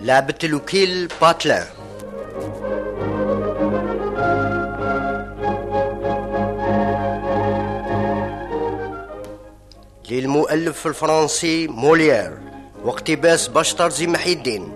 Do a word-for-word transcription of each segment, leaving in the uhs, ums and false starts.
لعبة الوكيل باتلان. للمؤلف الفرنسي موليير واقتباس بشطرزي محي الدين.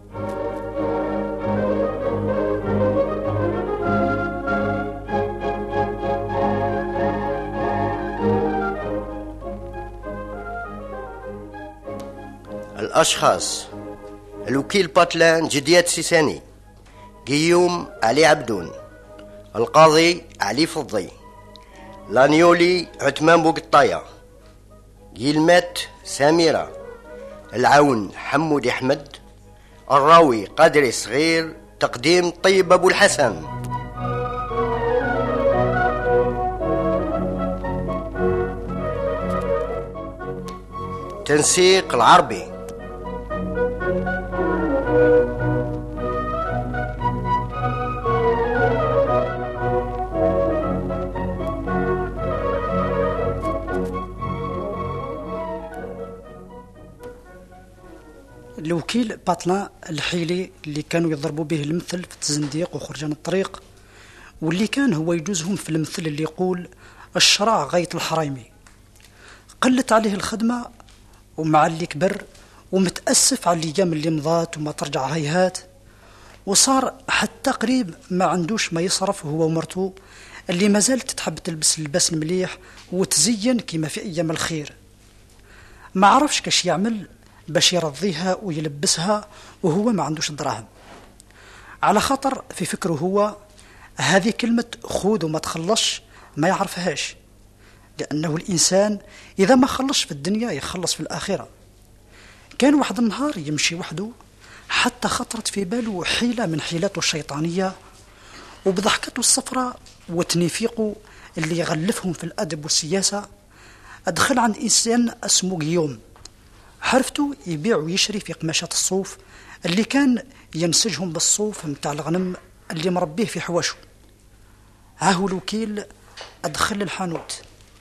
الأشخاص: الوكيل باتلان جديات سيساني، قيوم علي عبدون، القاضي علي فضي، لانيولي عثمان بوقطاية، جيلمات سميرة، العون حمودي أحمد، الراوي قادري صغير، تقديم طيب أبو الحسن. تنسيق العربي. الوكيل باتلان الحيلي اللي كانوا يضربوا به المثل في التزنديق وخرجان الطريق، واللي كان هو يجوزهم في المثل اللي يقول الشرع غاية الحرايمي. قلت عليه الخدمة ومع اللي كبر ومتأسف على الأيام اللي مضات وما ترجع هيهات، وصار حتى قريب ما عندوش ما يصرف هو ومرته اللي ما زالت تحب تلبس اللباس المليح وتزين كما في أيام الخير. ما عرفش كاش يعمل باش يرضيها ويلبسها وهو ما عندوش دراهم، على خاطر في فكره هو هذه كلمة خود وما تخلصش ما يعرفهاش، لأنه الإنسان إذا ما خلص في الدنيا يخلص في الآخرة. كان واحد النهار يمشي وحده حتى خطرت في باله حيلة من حيلاته الشيطانية، وبضحكته الصفراء وتنيفيقه اللي يغلفهم في الأدب والسياسة أدخل عند إنسان اسمه قيوم، حرفته يبيع ويشري في قماشات الصوف اللي كان ينسجهم بالصوف متاع الغنم اللي مربيه في حوشه. هاهو الوكيل أدخل الحانوت.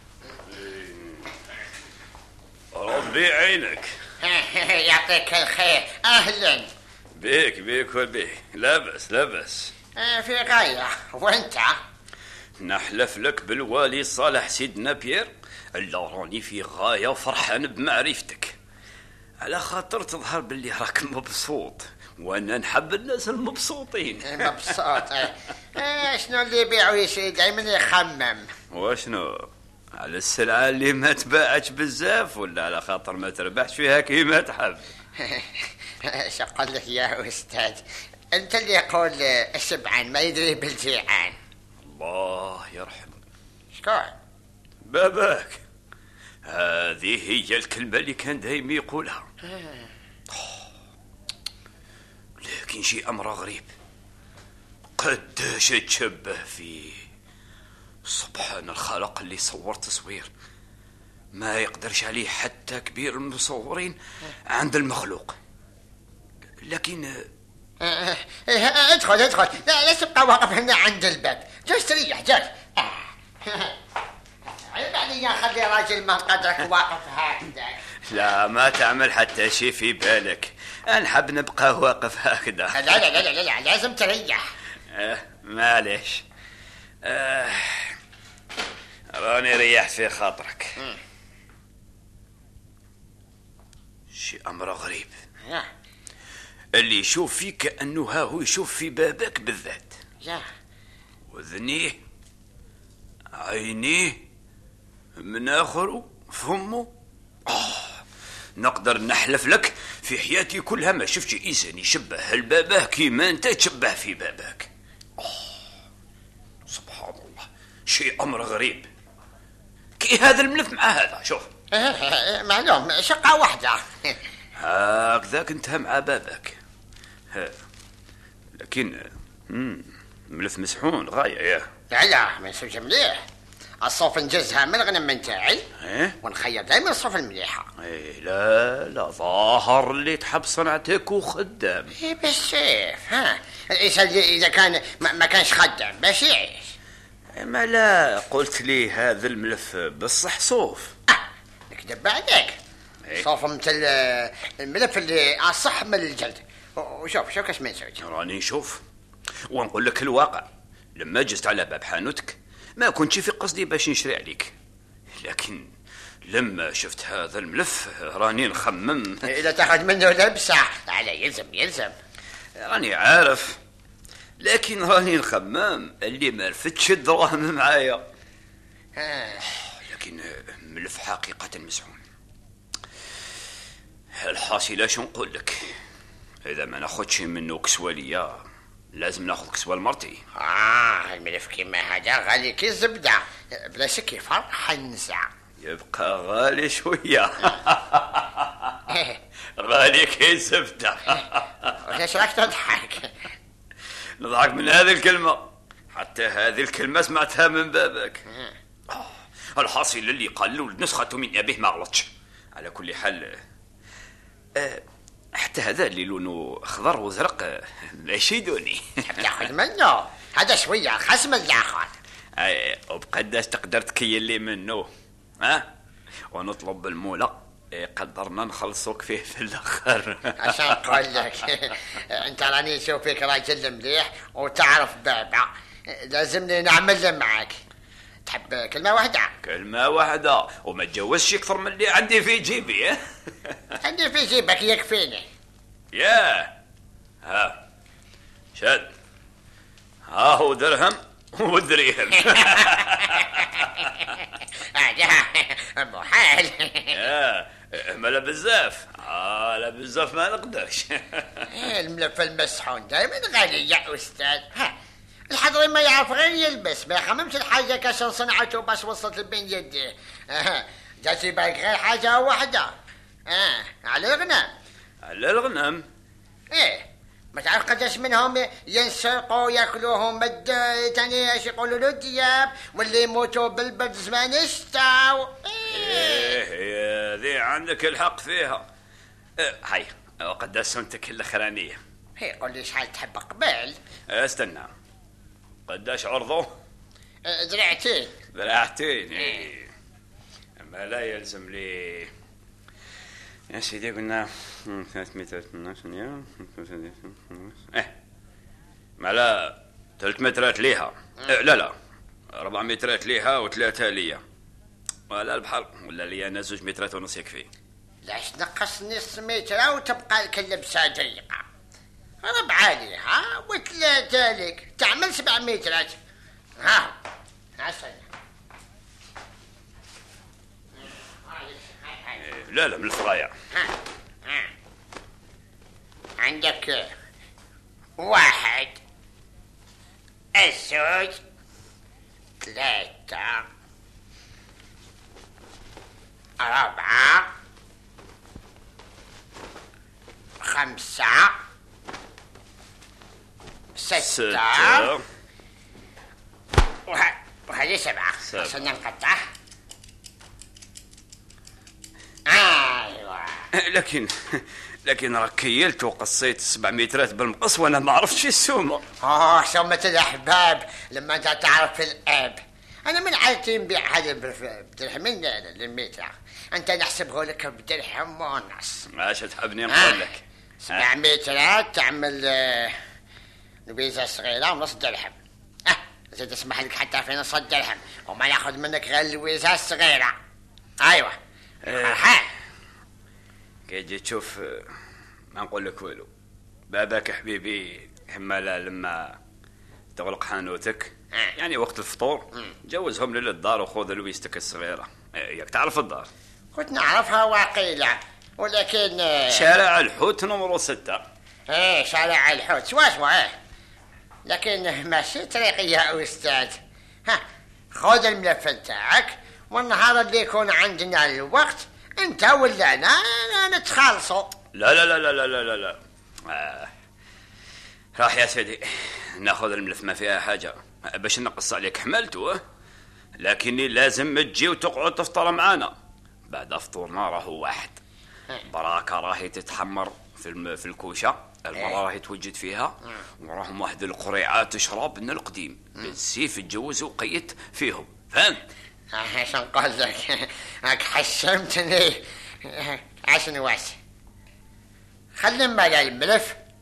ربي عينك. يعطيك الخير. أهلا بيك بيك وبيك. لابس لابس في غاية. وانت؟ نحلف لك بالوالي صالح سيدنا بيير الا راني في غاية وفرحان بمعرفتك، على خاطر تظهر باللي راك مبسوط وانا نحب الناس المبسوطين. مبسوط؟ شنو اللي يبيع ويشري دايما يخمم. وشنو؟ على السلعة اللي ما تباعش بزاف ولا على خاطر ما تربحش فيها كيما تحب؟ شقل لك يا أستاذ، أنت اللي يقول الشبعان ما يدري بالجيعان. الله يرحمه. شكون؟ باباك. هذه هي الكلمة اللي كان دايما يقولها. لكن شيء أمر غريب، قداش تشبه فيه. سبحان الخالق اللي صور تصوير ما يقدرش عليه حتى كبير المصورين عند المخلوق. لكن ادخل ادخل، لا لا تبقى واقف هنا عند الباب، جالس تريح جالس. عيب عليا خلي راجل ما قدرك واقف هكذا. لا ما تعمل حتى شي في بالك، نحب نبقى واقف هكذا. لا لا لا لا, لا لازم تريح. آه معليش. آه راني ريحت في خاطرك. م. شي أمر غريب يا. اللي يشوف فيك كأنه ها هو يشوف في بابك بالذات. يا. وذنيه عينيه مناخره فمه. آه نقدر نحلف لك في حياتي كلها ما شفتش إنسان يشبه الباباه كيما أنت تشبه في باباك. آه سبحان الله، شيء أمر غريب. كي هذا الملف مع هذا شوف. معلوم شقة واحدة. هكذا كنتها مع باباك. ها. لكن ملف مسحون غاية. يا لا لا ما يسويش مليح. الصوف نجزها من الغنم من تاعي إيه؟ ونخير دائما الصوف المليحة. إيه لا لا ظاهر اللي تحب صنعتك وخدام. إيه بالسيف. ها الإنسان إذا كان ما كانش خدام باش يعيش. ما لا قلت لي هذا الملف بصح صوف. آه نكذب عليك. صوف مثل الملف اللي أصح من الجلد وشوف شوف كاش ما نسوي. راني نشوف ونقول لك الواقع. لما جزت على باب حانوتك ما كنتش في قصدي باش نشري عليك، لكن لما شفت هذا الملف راني نخمم. إذا تاخذ منه لبسة على يلزم يلزم. راني عارف، لكن راني نخمم اللي ما رفتش الدراهم معايا. لكن ملف حقيقة مسعون. الحاصل شو نقول لك، إذا ما ناخدش منه كسوة ليا لازم ناخذ كسوة لمرتي. آه الملف كيما هذا غالي كي الزبدة، بلا شك يفرح النزع. يبقى غالي شوية. غالي كي الزبدة. ليش راك تضحك؟ نضحك من هذه الكلمة، حتى هذه الكلمة سمعتها من بابك. آه. الحاصل اللي قال له نسخة من أبيه ما غلطش. على كل حال أه حتى هذا اللي لونه أخضر وزرق ما يشيدوني. تاخذ منه هذا شوية خصم الآخر. أي وبقداش تقدر تكيل لي منه ها، ونطلب بالمولى قدرنا نخلصوك فيه في الاخر. عشان نقول لك انت راني نشوف فيك راجل مليح وتعرف بابا، لازمني نعمل معك. تحب كلمة واحدة؟ كلمة واحدة وما تجوزش اكثر من اللي عندي في جيبي. عندي في جيبك يكفيني. يا ها شد، ها هو درهم ودريهم. مو حال. يا ملا بزاف. اه لا بزاف ما نقدرش. الملف المسحون دائما غالي يا استاذ. ها الحضري ما يعرف غير يلبس، ما يخممش الحاجه كاش صنعته باش وصلت لبين يديه. اه جاتي بالك غير حاجه واحده. اه على الغنم. على الغنم؟ ايه ما تعرف قداش منهم ينسرقوا ياكلوهم مد تاني ايش يقولوا له الدياب، واللي يموتوا بالبرد زمان الشتاء. ايه ايه ذي عندك الحق فيها. إيه هاي وقداش سنتك الاخرانيه؟ هي قول لي شحال تحب قبل. استنى قداش عرضه؟ ذراعتين. ذراعتين ايه. اما لا يلزم لي يا سيدي قلنا ثلاثمائة ريال. ايه ما لا ثلاث مترات ليها. إيه لا لا أربع مترات ليها وثلاثة ليا. ولا البحر ولا ليا انا زوج مترات ونص يكفي. لاش نقص نص متر وتبقى لك اللبسه ضيقه. ربعة ليها وثلاثة لك تعمل سبع مترات. ها عسل. لا لا من الفرايع. عندك واحد الزوج ثلاثة أربعة خمسة ستة, ستة. وه... وهذه سبعة عشان ننقطع. ايوه لكن لكن راك كيلت وقصيت سبع مترات بالمقص وانا ما عرفتش السومه. اه سومة الاحباب لما انت تعرف الاب. انا من عادتي نبيع هذا بدرهمين للمتر، انت نحسبه لك بدرهم ونص. عاش تحبني نقول لك سبع مترات تعمل نبيزة صغيرة ونص درهم. اه زيد اسمح لك حتى في نص الدرهم وما ناخذ منك غير الويزة الصغيرة. ايوه ها كي تجي تشوف ما نقول لك والو. باباك حبيبي حمالا لما تغلق حانوتك يعني وقت الفطور جوزهم للدار وخذ لويستك الصغيرة. ياك تعرف الدار؟ كنت نعرفها واقيلة ولكن شارع الحوت نمرو ستة. ايه شارع الحوت سوا سوا ايه، لكن ماشي طريقي يا استاذ. ها خذ الملف تاعك والنهار اللي يكون عندنا الوقت انت ولا انا نتخلصوا. لا لا لا لا لا لا لا آه. راح يا سيدي ناخذ الملف ما فيها حاجة باش نقص عليك حملته، لكني لازم تجي وتقعد تفطر معانا. بعد فطورنا راهو واحد براكة راهي تتحمر في في الكوشة، المرأة راهي توجد فيها وراهم واحد القريعات تشرب من القديم بالسيف تجوز وقيت فيهم. فهمت؟ عشان نقول لك هاك حشمتني. عشان واش خلي مالا الملف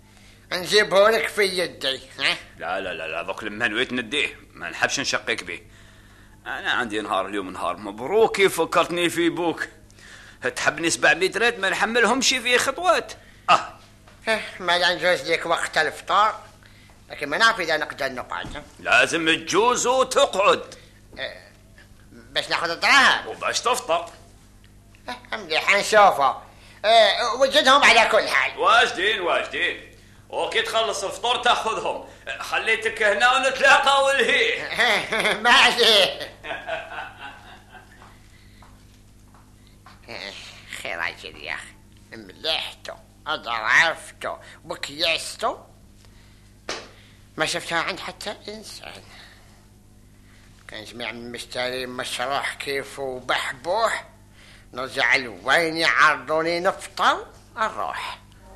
نجيبه لك في يدي. ها؟ لا لا لا لا ذوك لما نويت نديه ما نحبش نشقك به. انا عندي نهار اليوم نهار مبروك فكرتني في بوك. تحبني سبع مترات ما نحملهمش في خطوات. اه ما نجوز لك وقت الفطار، لكن ما نعرف اذا نقدر نقعد. لازم تجوز وتقعد باش ناخذ الدراهم وباش تفطر. مليح نشوفه. اه وجدهم على كل حال. واجدين واجدين، وكي تخلص الفطور تاخذهم. خليتك هنا ونتلاقى والهي. ماشي. خير عجل يا اخي، مليحته ضرفته وكيسته ما شفتها عند حتى انسان. كان جميع من مشتري مشروح كيف وبحبوح، نرجع لوين يعرضوني نفطر نروح.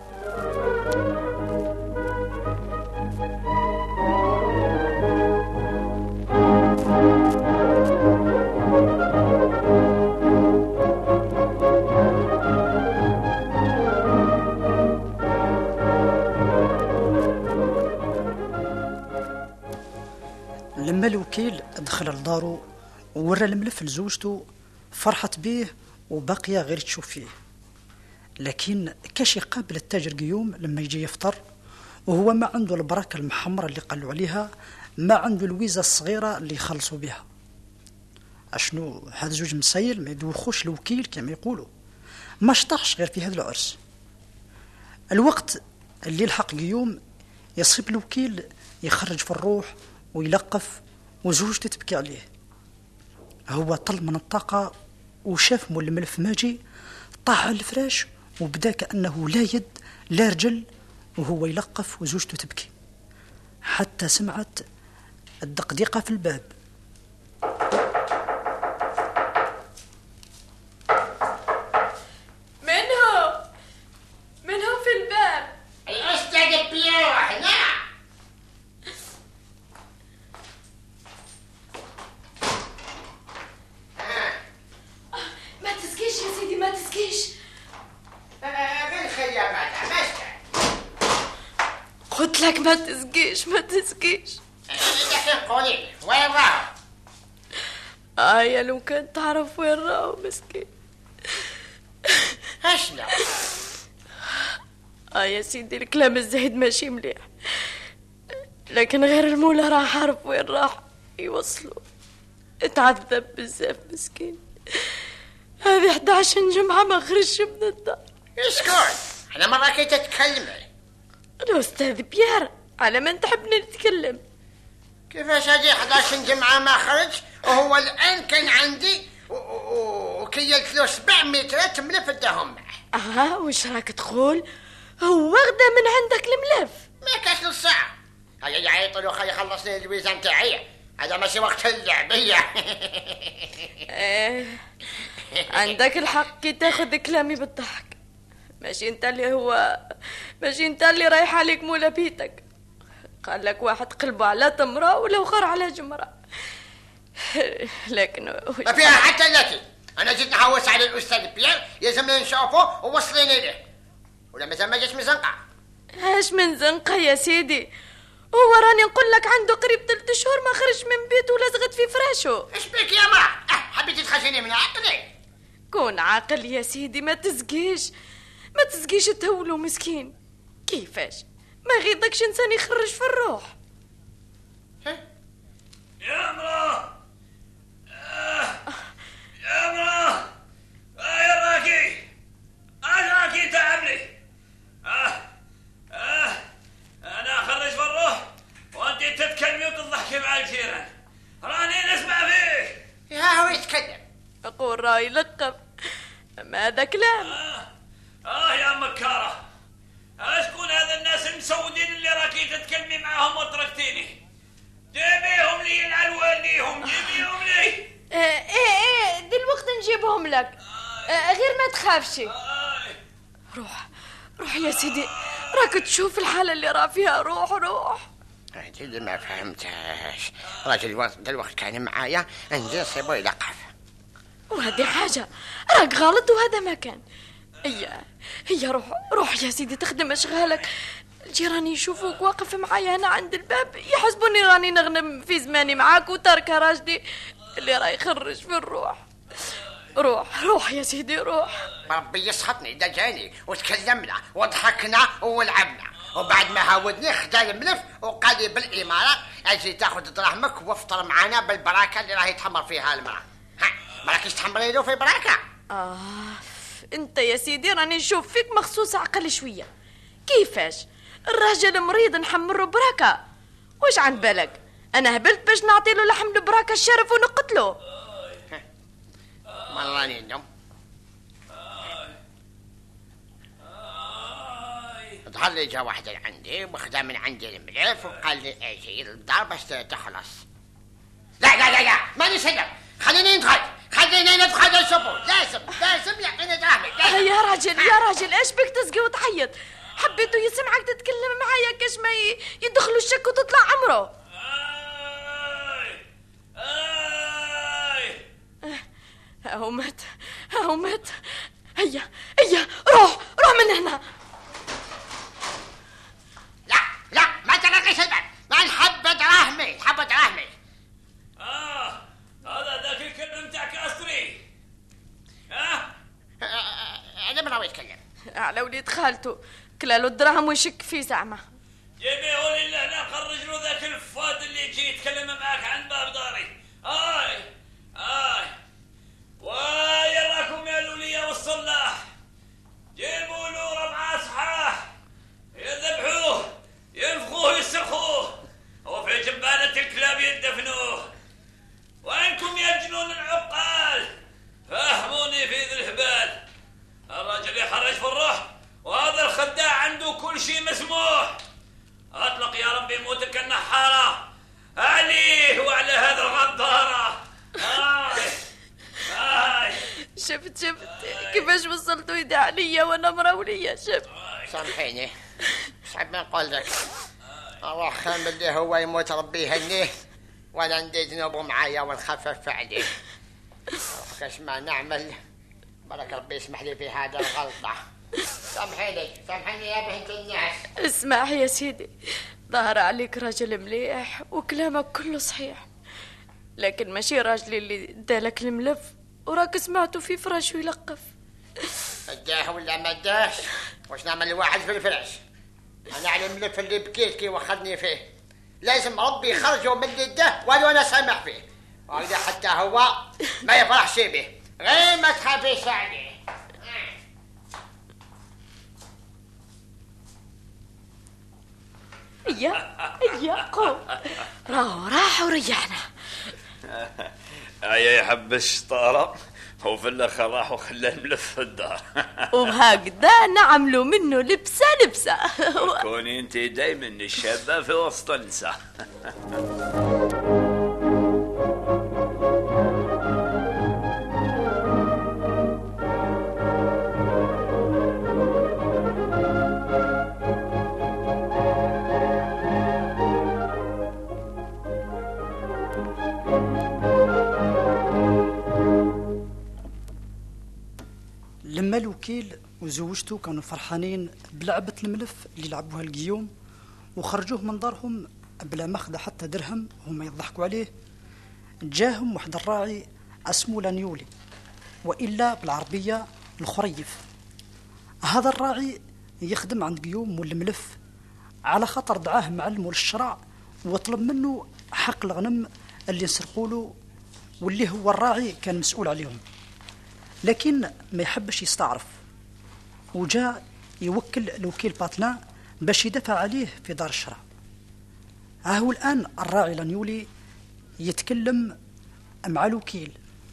لما الوكيل دخل لدارو وورى الملف لزوجته فرحت بيه وباقيه غير تشوف فيه. لكن كاش يقابل التاجر قيوم لما يجي يفطر وهو ما عنده البركه المحمره اللي قالوا عليها، ما عنده الويزه الصغيره اللي يخلصوا بها. اشنو هذا زوج مسيل ما يدوخوش الوكيل كما يقولوا، ما شطحش غير في هذا العرس. الوقت اللي يلحق قيوم يصيب الوكيل يخرج في الروح ويلقف وزوجته تبكي عليه. هو طل من الطاقة وشاف مول الملف ماجي، طاح على الفراش وبدا كأنه لا يد لا رجل وهو يلقف وزوجته تبكي، حتى سمعت الدقدقة في الباب. من هو؟ من هو في الباب؟ الأستاذ بيرو هنا. ما تسكيش يا سيدي ما تسكيش. غير خيامات عمشت. قلت لك ما تسكيش ما تسكيش. لكن قولي وين راهو؟ آه يا لو كان تعرف وين راهو مسكين. اشنو؟ آه يا سيدي الكلام الزهيد ماشي مليح، لكن غير المولى راح عارف وين راح يوصلوا. اتعذب بزاف مسكين، هذه إحدى عشرة جمعة ما خرجش من الدار. اسكت، أنا مرة كي تتكلمي. الأستاذ بيير على من تحبني نتكلم؟ كيفاش هذه إحدى عشرة جمعة ما خرج وهو الآن كان عندي وكيلت له سبع مترات ملف اداهم معه. اه وش راك تقول؟ هو غدا من عندك الملف؟ ما كاش نص ساعة. هيا يعيط له خلي يخلص لي الفيزا نتاعي، هذا ماشي وقت اللعبية. ايه عندك الحق كي تاخذ كلامي بالضحك. ماشي انت اللي هو ماشي انت اللي رايح عليك مولا بيتك. قال لك واحد قلبه على تمرة ولو خر على جمرة. لكن ما فيها حتى التي. انا جيت نحوس على الاستاذ بيير، يلزمني نشوفه ووصليني له، ولا مازال ما جاش من زنقة. اش من زنقة يا سيدي؟ هو راني نقول لك عنده قريب ثلاث شهور ما خرج من بيته ولزغت في فراشه. ايش بك يا ما؟ أه حبيتي تخرجيني من عقلي؟ كون عاقل يا سيدي، ما تزقيش ما تزقيش تهولو مسكين. كيفاش ما غيضكش انسان يخرج في الروح؟ يا مراه آه. يا مراه آه يا راكي آه راكي تعبني. آه. آه. أنا أخرج في الروح وأنت تتكلمي وتضحكي مع الجيران، راني نسمع فيه. يا هو يتكلم. أقول راي لقب، ما هذا كلام. آه. آه يا مكارة، أشكون هذا الناس المسودين اللي راكي تتكلمي معهم وتركتيني؟ جيبيهم لي ينعل واليهم، جيبيهم لي. ايه ايه دلوقتي نجيبهم لك. آه غير ما تخافش. آه. روح روح يا سيدي، راك تشوف الحالة اللي راه فيها. روح روح. هذه اللي ما فهمتهاش. راجل دلوقتي كان معايا نجي نصيبو يلقف، وهذه حاجة راك غلط وهذا ما كان. هي هي روح روح يا سيدي تخدم اشغالك. كي راني يشوفوك واقف معايا هنا عند الباب يحسبوني راني نغنم في زماني معاك وتركه راجلي اللي راي يخرج في الروح. روح روح يا سيدي روح. ربي يسخطني دا جاني وتكلمنا وضحكنا ولعبنا، وبعد ما هاودني خدا الملف وقال لي بالإمارة أجي تاخذ دراهمك وافطر معنا بالبراكة اللي راهي تحمر فيها المرأة. ها مراكش تحمري له في براكة؟ آه انت يا سيدي راني نشوف فيك مخصوص عقل شوية. كيفاش الراجل مريض نحمره براكة؟ واش عن بالك انا هبلت باش نعطيله لحم البراكة الشرف ونقتله؟ مراني النوم ظهر لي جا واحد عندي وخدا من عندي الملف وقال لي اجي للدار باش تخلص. لا لا لا لا ماني سلم، خليني ندخل خليني ندخل السبوع. لازم لازم يعطيني دراهمي. يا راجل يا راجل ايش بك تسقي وتعيط؟ حبيته يسمعك تتكلم معايا كاش ما يدخلوا الشك وتطلع عمره. هاو مات هاو مات. هيا هيا روح روح من هنا. لا لا ما ترقيش الباب، ما نحب دراهمي نحب دراهمي. اه هذا ذاك الكلام تاعك أسري. ها انا ما ناوي يتكلم على وليد خالته كلالو الدراهم ويشك فيه زعمه. جيبيه لي لهنا خرج له ذاك الفاد اللي يجي يتكلم معاك عن باب داري. اي اي ويا راكم يا الولية والصلاح جيبوا له ربع صحاح يذبحوه ينفخوه يسرخوه وفي جبانة الكلاب يدفنوه. وانكم يا جنون العقال فهموني في ذي الهبال. الرجل يخرج في الروح وهذا الخداع عنده كل شيء مسموح. اطلق يا ربي موتك النحارة عليه وعلى هذا الغدارة. آي آي شفت شفت كيفاش وصلتوا يدي عليا وانا مراولية. شفت سامحيني صعب ما نقول لك اروح خام اللي هو يموت ربي يهنيه وانا ندي ذنوبه معايا ونخفف عليه. كاش ما نعمل برك ربي يسمح لي في هذا الغلطة. سامحيني سامحيني يا بنت الناس. اسمع يا سيدي ظهر عليك راجل مليح وكلامك كله صحيح، لكن ماشي راجلي اللي دالك الملف وراك سمعته في فراش ويلقف. اداه ولا ما اداش واش نعمل الواحد في الفراش؟ انا على الملف اللي بكيت كي وخذني فيه لازم ربي يخرجه من اللي اداه ولو انا سامح فيه، وإذا حتى هو ما يفرحش به. غير ما تخافيش عليه. يا يا قوم راهو راح وريحنا. يا يحب الشطارة وفي الاخر راح وخلى الملف في الدار. وهكذا نعملوا منه لبسه لبسه. كوني انت دايما الشابة في وسط النساء. لما الوكيل وزوجته كانوا فرحانين بلعبة الملف اللي لعبوها القيوم وخرجوه من دارهم بلا ماخذ حتى درهم هما يضحكوا عليه، جاهم واحد الراعي اسمه لانيولي وإلا بالعربية الخريف. هذا الراعي يخدم عند قيوم والملف على خطر دعاه معلمه للشراع وطلب منه حق الغنم اللي نسرقوا له واللي هو الراعي كان مسؤول عليهم، لكن ما يحبش يستعرف وجاء يوكل الوكيل باتلان باش يدفع عليه في دار الشراع. ها هو الآن الراعي لانيولي يتكلم مع الوكيل.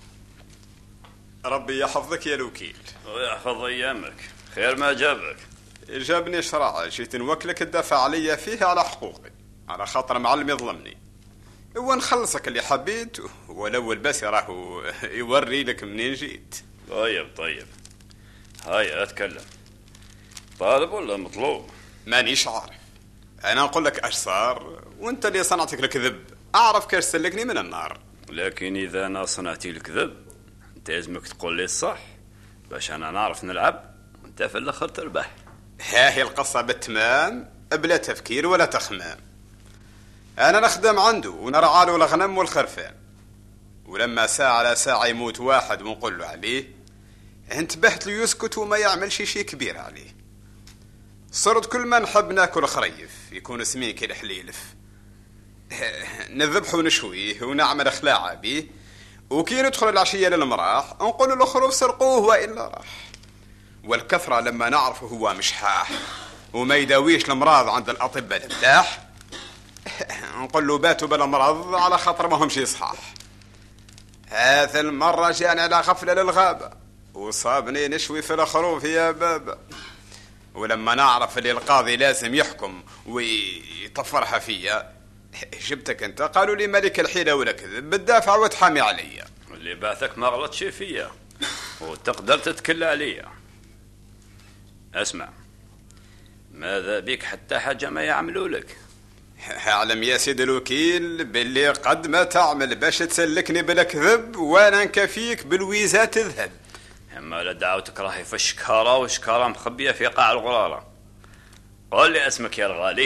ربي يحفظك يا الوكيل ويحفظ أيامك. خير ما جابك؟ جابني شراع جيت نوكلك تدافع عليا فيه على حقوقي على خاطر معلم يظلمني ونخلصك اللي حبيت ولو الباس راهو يوري لك منين جيت. طيب طيب هاي اتكلم. طالب ولا مطلوب؟ مانيش عارف، انا نقول لك اش صار وانت اللي صنعتك الكذب اعرف كيف سلكني من النار. لكن اذا انا صنعتي الكذب انت لازمك تقول لي الصح باش انا نعرف نلعب وانت في الاخر تربح. ها هي القصه بالتمام بلا تفكير ولا تخمام. أنا نخدم عنده ونرعى له الغنم والخرفان، ولما ساعة على ساعة يموت واحد ونقول له عليه، انتبهت له يسكت وما يعملش شي كبير عليه. صرت كل ما نحب ناكل خريف يكون سمين كي الحليلف، نذبحه ونشويه ونعمل خلاعة بيه، وكي ندخل العشية للمراح نقول له خروف سرقوه وإلا راح. والكثرة لما نعرفه هو مشحاح وما يداويش المراض عند الأطباء الداح، نقول له باتوا بالمرض على خاطر ما همش يصحاح. هذا المرة جاني على غفلة للغابة وصابني نشوي في الخروف يا بابا، ولما نعرف اللي القاضي لازم يحكم ويطفرها فيا جبتك انت. قالوا لي ملك الحيلة ولا كذب بالدافع وتحامي عليا. اللي بعثك ما غلطش فيا وتقدر تتكل عليا. اسمع، ماذا بك حتى حاجة ما يعملوا لك؟ اعلم يا سيد الوكيل باللي قد ما تعمل باش تسلكني بالكذب وانا نكفيك بالويزات الذهب. اما لا دعوتك راهي في الشكارة والشكارة مخبية في قاع الغرارة. قول لي اسمك يا الغالي.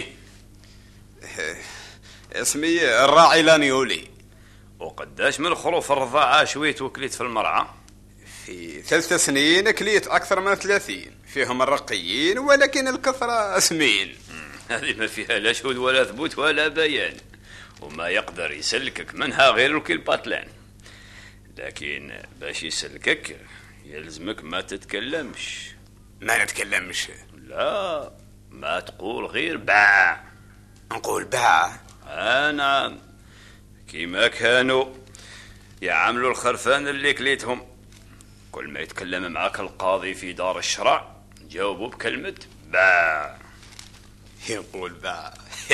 اسمي الراعي لانيولي. وقداش من خروف الرضاعة شويت وكليت في المرعى؟ في ثلاث سنين كليت أكثر من ثلاثين، فيهم الرقيين ولكن الكثرة سمين. هذه ما فيها لا شهود ولا ثبوت ولا بيان، وما يقدر يسلكك منها غير الوكيل باتلان. لكن باش يسلكك يلزمك ما تتكلمش. ما نتكلمش؟ لا، ما تقول غير باع. نقول باع؟ آه نعم، كيما كانوا يعملوا الخرفان اللي كليتهم. كل ما يتكلم معك القاضي في دار الشرع جاوبوا بكلمة باع. يقول باع.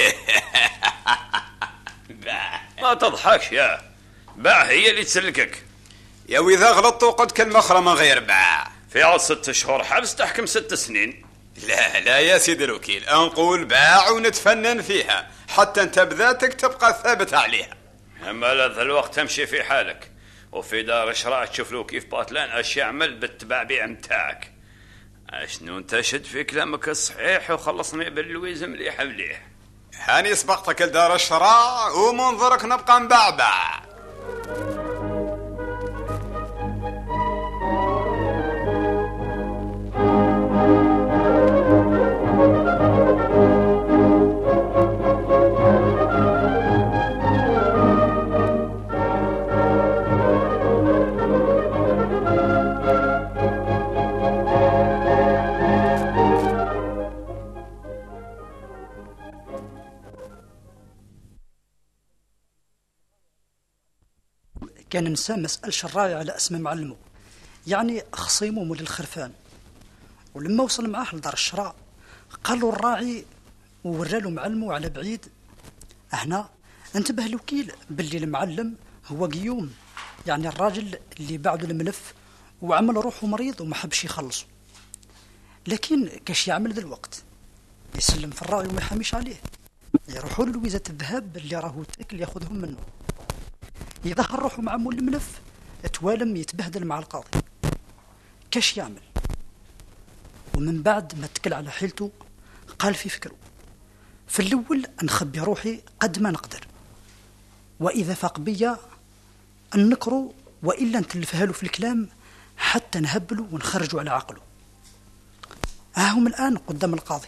باع. ما تضحكش يا باع، هي اللي تسلكك. يا وإذا غلطت قد كلمة أخرى من غير باع. في عوض ست شهور حبس تحكم ست سنين. لا لا يا سيد الوكيل، نقول باع ونتفنن فيها حتى انت بذاتك تبقى ثابت عليها. اما لا الوقت تمشي في حالك وفي دار الشرع تشوف له كيف باتلان اش يعمل بالتبعبيع متاعك. اشنو انتشد في كلامك الصحيح وخلصني باللويز مليح مليح. هاني سبقتك لدار الشرع ومنظرك نبقى مبعبع. كان نسى ما سألش الراعي على اسم معلمه، يعني خصيمه مول الخرفان. ولما وصل معاه لدار الشراء قال له الراعي وورى له معلمه على بعيد. هنا انتبه الوكيل باللي المعلم هو قيوم، يعني الراجل اللي بعده الملف وعمل روحه مريض وما حبش يخلصه. لكن كاش يعمل ذا الوقت؟ يسلم في الراعي وما يحاميش عليه، يروحوا له لويزة الذهب اللي راهو تاكل ياخذهم منه. يظهر روحه مع مول الملف توالم يتبهدل مع القاضي. كاش يعمل؟ ومن بعد ما اتكل على حيلته قال في فكره، في الاول نخبي روحي قد ما نقدر، واذا فاق بيا نكره والا نتلفها له في الكلام حتى نهبله ونخرجه على عقله. هاهم الان قدام القاضي.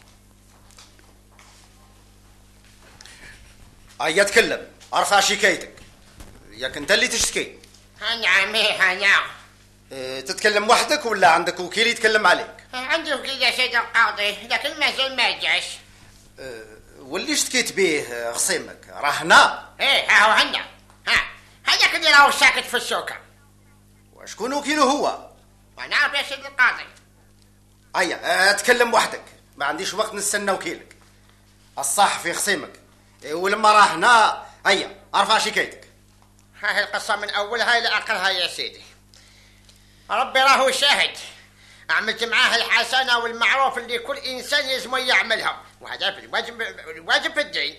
هيا تكلم، ارفع شكايتك. ياك انت اللي تشتكي. نعم هنا. اه تتكلم وحدك ولا عندك وكيل يتكلم عليك؟ عندي وكيل يا سيد القاضي لكن مازال ما جاش. اه واللي اشتكيت بيه خصيمك راه هنا؟ ايه ها هو هنا. ها هذاك اللي راهو ساكت في السوكه. وشكون وكيله هو؟ ما نعرف يا سيد القاضي. هيا اه تكلم وحدك، ما عنديش وقت نستنى وكيلك. الصح في خصيمك، اه ولما راه هنا هيا ارفع شكايتك. هاي القصة من أولها إلى آخرها يا سيدي. ربي راهو شاهد، عملت معاه الحسنة والمعروف اللي كل إنسان يلزم يعملها، وهذا في الواجب الواجب في الدين.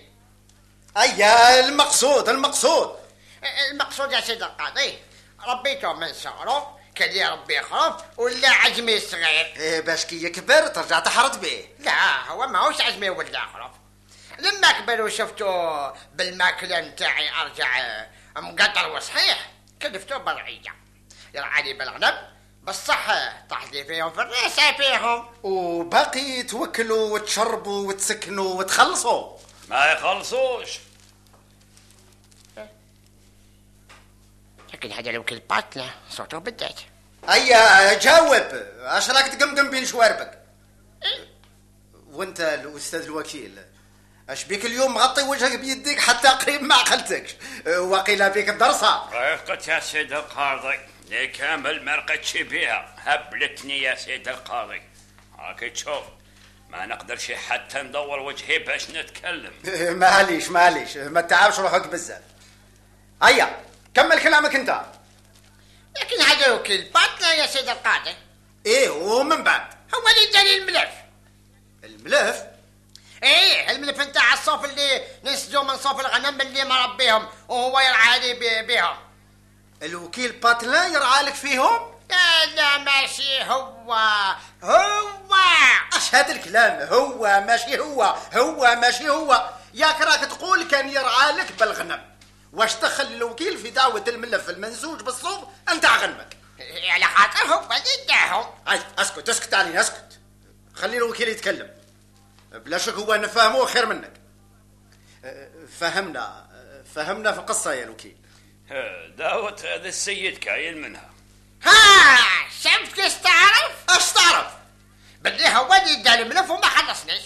أيا المقصود المقصود المقصود يا سيدي القاضي ربيته من صغره كان لي ربي خروف ولا عجمي صغير. إيه باش كي يكبر ترجع تحرط به. لا هو ماهوش عجمي ولا خروف. لما كبر وشفتو بالماكله نتاعي ارجع مقدر وصحيح كلفتو برعيه يرعاني بالغنم بصح طاحت لي فيهم في الريسه فيهم. وباقي توكلوا وتشربوا وتسكنوا وتخلصوا. ما يخلصوش. لكن هذا لو كل باتنا صوته بدات. ايا جاوب اش راك تقمقم بين شواربك؟ وانت الاستاذ الوكيل اش بيك اليوم مغطي وجهك بيديك حتى قريب ما عقلتكش؟ وقيل بيك بدرسه. رفقت يا سيد القاضي لي كامل ما رقدتش بيها هبلتني يا سيد القاضي. راك تشوف ما نقدرش حتى ندور وجهي باش نتكلم. معليش معليش ما تعبش روحك بزاف. هيا كمل كلامك انت. لكن هذا وكيل باتنا يا سيد القاضي. ايه ومن بعد؟ هو اللي اداني الملف. الملف؟ ايه الملف نتاع الصوف اللي نسجوا من صوف الغنم اللي مربيهم وهو يرعى لي بيهم. الوكيل باتلان يرعى لك فيهم؟ لا لا ماشي هو هو. اش هذا الكلام هو ماشي هو هو ماشي هو؟ ياك راك تقول كان يرعى لك بالغنم. واش دخل الوكيل في دعوة الملف المنسوج بالصوف نتاع غنمك؟ على خاطر هو اللي اداهم. اي اسكت اسكت علي اسكت. خلي الوكيل يتكلم. بلا شك هو نفهمه خير منك. فهمنا فهمنا في قصة يا الوكيل. دعوة هذا السيد كاين منها. ها شفت كيف تعرف؟ اش تعرف؟ باللي هو اللي ادى الملف وما خلصنيش.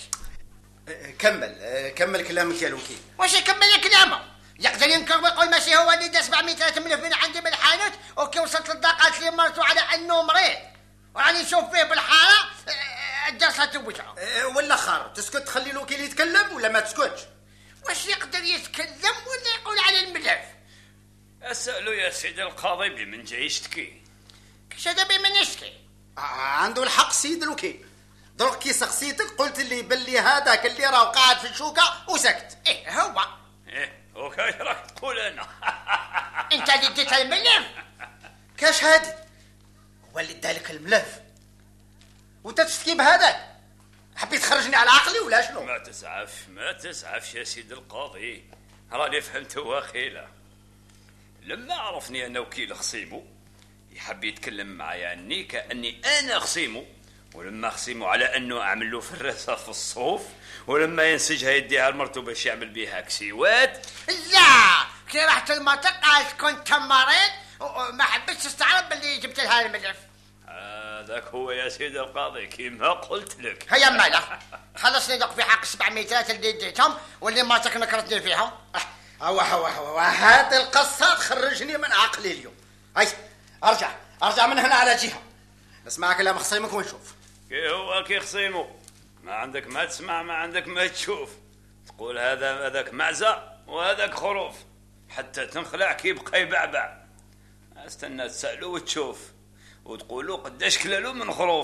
كمل كمل كلامك يا الوكيل. واش يكمل كلامه؟ يقدر ينكر ويقول ماشي هو اللي دا سبعمية وثلاثة ملف من عندي بالحانوت وكي وصلت للدقات لي مرتو على انه مريض وراني نشوف فيه بالحاره الدرسه توجعه. ولا خار تسكت تخلي الوكيل يتكلم ولا ما تسكتش؟ واش يقدر يتكلم ولا يقول على الملف؟ اسالوا يا سيدي القاضي بمن جاي يشتكي. كيش هذا بمن يشتكي؟ عنده الحق سيد الوكيل. درك كي سقسيتك قلت لي بلي هذاك اللي راه قاعد في الشوكه وسكت. ايه هو. ايه وكاي راك تقول انا. انت اللي اديت الملف. كاش هادي هو اللي ادالك الملف وانت تشتكي بهذاك؟ حبيت تخرجني على عقلي ولا شنو؟ ما تسعف ما تسعف يا سيد القاضي راني فهمت واخيلا. لما عرفني انا وكيل خصيمه يحب يتكلم معايا اني كاني انا خصيمه ولما خصيمه على انه اعمل له فراسه في الصوف ولما ينسجها يديها لمرته باش يعمل بيها كسيوات. لا كي رحت المنطقه قالت كنت مريض وما حبيتش تستعرض باللي جبت لها الملف. هذاك هو يا سيدي القاضي كيما قلت لك. هيا مالا خلصني دوك في حق سبعمية وثلاثة اللي اديتهم واللي مرتك نكرتني فيهم. هو هو هو هذه القصه تخرجني من عقلي اليوم. هاي ارجع ارجع من هنا على جهه نسمع كلام خصيمك ونشوف. كي هو كي خصيمه ما عندك ما تسمع ما عندك ما تشوف. تقول هذا هذاك معزة وهذاك خروف حتى تنخلع كي يبقى يبعبع. استنى تسألوا وتشوف وتقولوا قداش كلالو من خروف.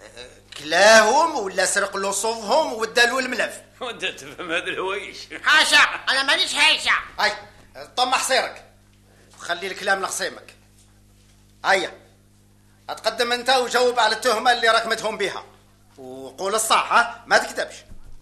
كلاهم ولا سرق له صوفهم ودالو الملف. وانت تفهم هذا الهويش. حاشا انا مانيش هايشة. هاي طمح صيرك وخلي الكلام لخصيمك. هيا اتقدم انت وجاوب على التهمه اللي راك متهم بها وقول الصح ها ما تكذبش.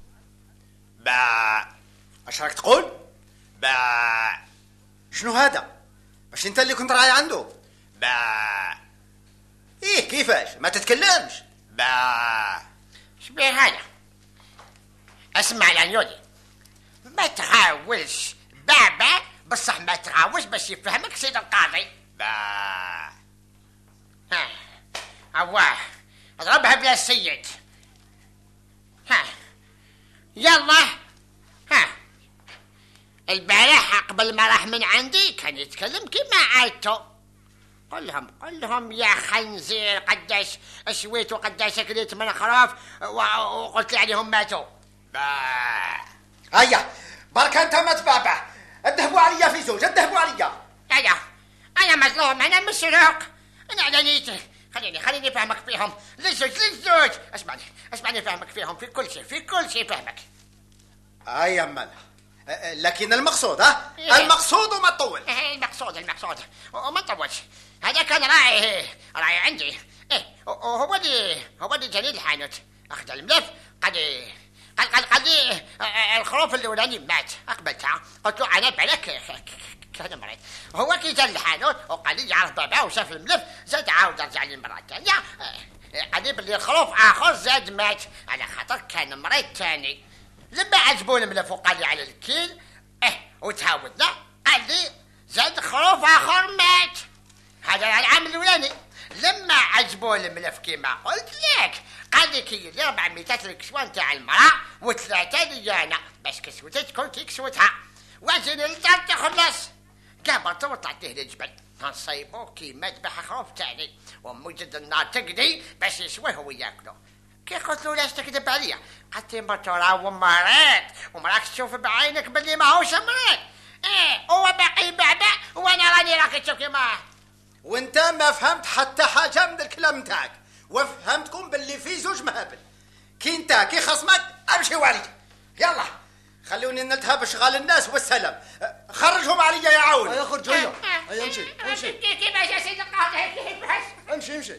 با اش راك تقول؟ با شنو هذا؟ اش انت اللي كنت راعي عنده؟ با ايه كيفاش ما تتكلمش؟ با شبيه هذا؟ اسمع يا نيودي ما تغاولش بابا بصح ما تغاولش باش يفهمك سيد القاضي. با ها اواه اضربها بلا السيد. ها يلا ها البارحة قبل ما راح من عندي كان يتكلم كيما عادته. قل لهم قل لهم يا خنزير قداش شويت وقداش اكلت من خراف وقلت لي عليهم ماتوا. هيا برك انت ما تبعبع اذهبوا عليا في زوج اذهبوا عليا. انا انا مظلوم انا مسروق انا على نيتي. خليني خليني افهمك فيهم للزوج للزوج. اسمعني اسمعني افهمك فيهم في كل شيء في كل شيء فهمك. هيا مالها لكن المقصود ها إيه؟ المقصود وما تطول. إيه المقصود المقصود وما تطولش. هذا كان راعي راعي عندي. ايه وهو اللي هو اللي جاني الحانوت اخذ الملف. قال قال قال قال لي الخروف الاولاني مات. اقبلتها قلت له انا بالك كان مريض. هو كي جا الحانوت وقال لي يعرف بابا وشاف الملف زاد عاود رجع لي المره الثانيه. قال لي بلي الخروف اخر زاد مات على خاطر كان مريض ثاني. لما عجبوا الملف وقال لي على الكيل اه وتهاودنا قال لي زاد خروف اخر مات. هذا العام الاولاني. لما عجبوا الملف كيما قلت لك قال لي كي لي ربع ميتات الكسوان تاع المراه وثلاثه لي انا باش كسوتها تكون كي كسوتها واجي نلتقط تخلص. كابرت وطلعتيه للجبل نصيبو كيما ذبح خروف تاني وموجد النار تقدي باش يسويه وياكلو. كي قلت له لاش تكذب عليا؟ قالت لي مرتو راهو مريض ومراك تشوف بعينك بلي ماهوش مريض. ايه هو باقي بعبع وانا راني راك تشوف كيما. وانت ما فهمت حتى حاجه من الكلام نتاعك وفهمتكم باللي فيه زوج مهابل. كي انت كي خصمك امشي وعلي. يلا خلوني نلتهى بشغال الناس والسلام. خرجهم عليا يا عون. هيا خرج هيا هيا امشي امشي كيفاش يا سيدي القاضي كيفاش؟ امشي امشي.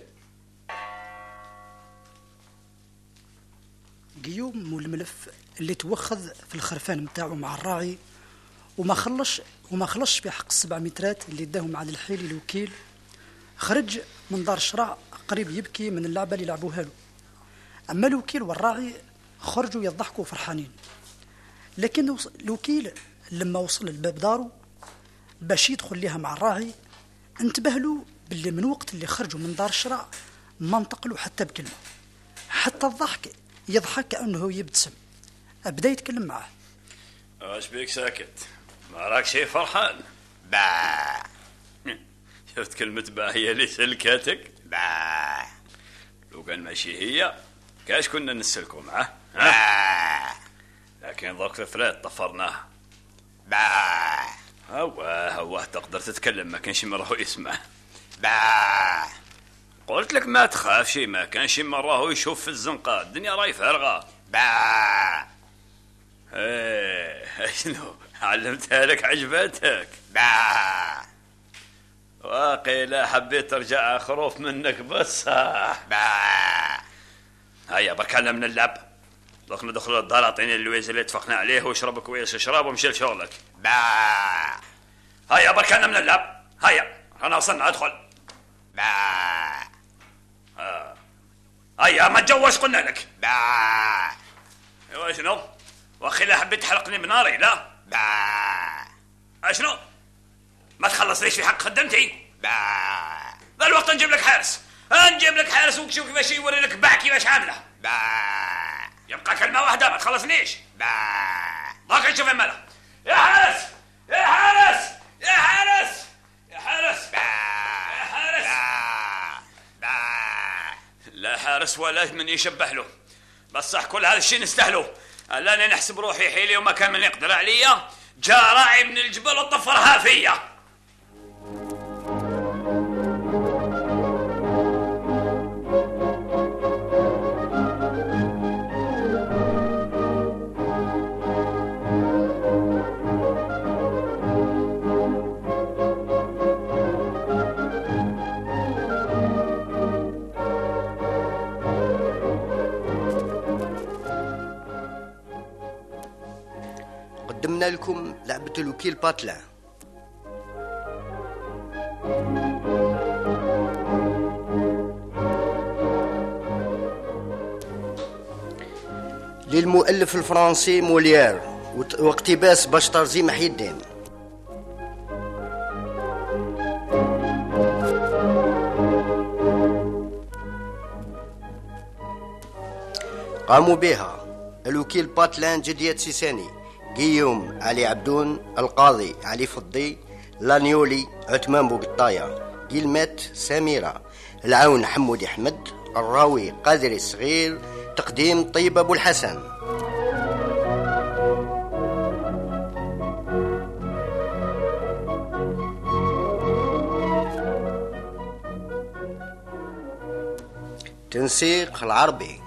قيوم والملف اللي توخذ في الخرفان متاعه مع الراعي وما خلش وما خلصش في حق السبع مترات اللي اداهم على الحيلي الوكيل. خرج من دار الشراع قريب يبكي من اللعبه اللي لعبوها له. اما الوكيل والراعي خرجوا يضحكوا فرحانين. لكن الوكيل لما وصل لباب داره باش يدخل ليها مع الراعي انتبه له باللي من وقت اللي خرجوا من دار الشراع ما انتقلوا حتى بكلمه. حتى الضحك يضحك كأنه يبتسم. أبدأ يتكلم معه. اش بيك ساكت؟ ما راك شيء فرحان؟ با شفت كلمة با هي اللي سلكتك؟ با لو كان ماشي هي كاش كنا نسلكوا معه. با لكن ضوك ثلاث طفرناه. با هواه هواه تقدر تتكلم ما كانش مرة يسمع. با قلت لك ما تخافش ما كانش مرة يشوف في الزنقة الدنيا راي فارغة. با ايه شنو علمتها لك عجبتك؟ با واقي لا حبيت ترجع خروف منك بس. با هيا بركنا من اللعب. دوك ندخلوا الدار اعطيني اللويز اللي اتفقنا عليه واشرب كويس اشرب ومشي لشغلك. با هيا بركنا من اللعب. هيا انا وصلنا ادخل. با آه. هيا ما تجوز قلنا لك. با ايوا شنو؟ واخي لا حبيت تحرقني بناري لا. با اشنو؟ ما تخلص ليش في حق خدمتي؟ با ذا الوقت نجيب لك حارس. نجيب لك حارس وشوف كيفاش يوري لك باع كيفاش عامله. با يبقى كلمة واحدة ما تخلصنيش. با ضاك نشوف الملا. يا حارس يا حارس يا حارس يا حارس با يا حارس. با لا حارس ولا من يشبه له. بس صح كل هذا الشيء نستاهله. لاني نحسب روحي حيلي وما كان من يقدر عليا. جاء راعي من الجبل وطفرها فيا. قدمنا لكم لعبة الوكيل باتلان. للمؤلف الفرنسي موليير واقتباس بشطرزي محي الدين. قاموا بها الوكيل باتلان جديات سيساني، قيوم علي عبدون، القاضي علي فضي، لانيولي عثمان بوقطايا، قلمات سميرة، العون حمودي أحمد، الراوي قادري الصغير، تقديم طيب أبو الحسن. تنسيق العربي.